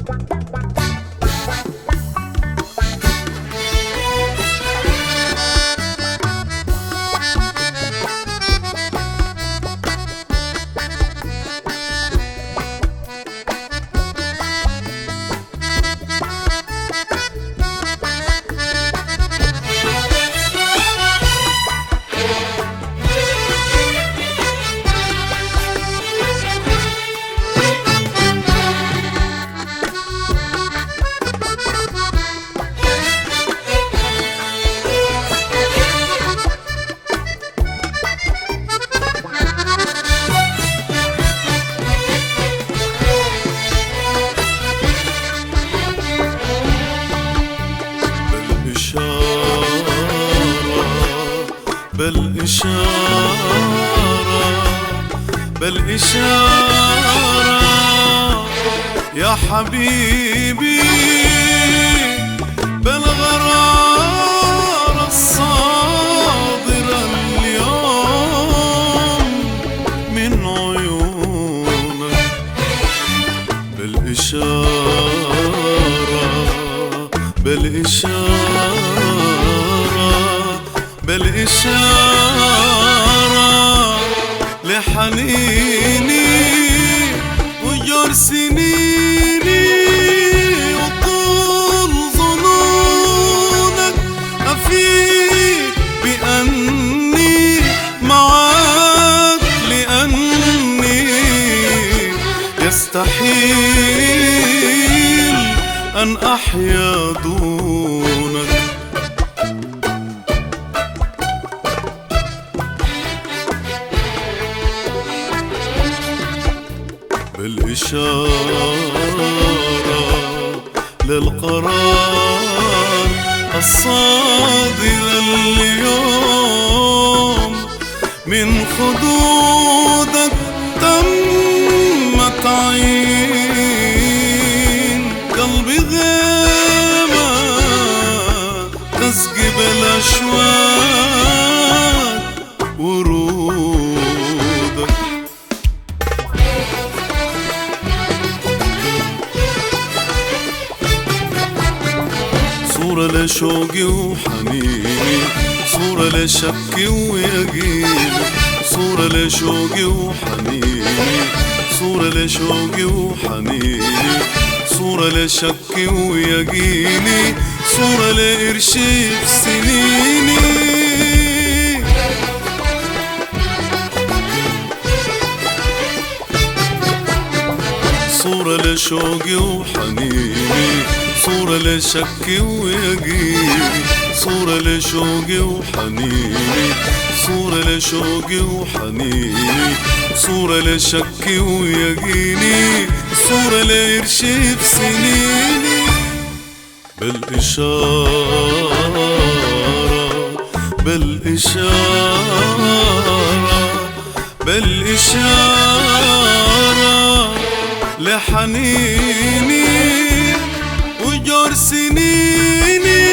بالإشارة يا حبيبي، بالغرارة الصادرة اليوم من عيونك. بالإشارة لحنيني وجر سنيني وطول ظنونك، أفيد بأني معاك لأني يستحيل أن أحيا دونك. بالإشارة للقرار الصادر اليوم من خدودك، تمت عين قلبي غيمة تسقي بالأشواق ورودك. صورة لشوقي وحنيني، صورة لشكي ويقيني، صورة لشوقي وحنيني، صورة لشوقي وحنيني، صورة لشكي ويقيني، صورة لقرشي بسنيني. صورة لشوقي وحنيني، صورة لشكي ويقيني، صورة لشوقي وحنيني، صورة لشوقي وحنيني، صورة لشكي ويقيني، صورة لقرشي بسنيني. بالإشارة لحنيني وجر سنيني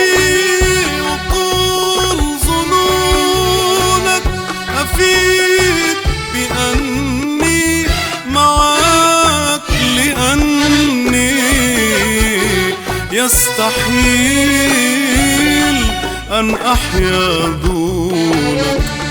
وطول ظنونك، أفيد بأني معاك لأني يستحيل أن أحيا دونك.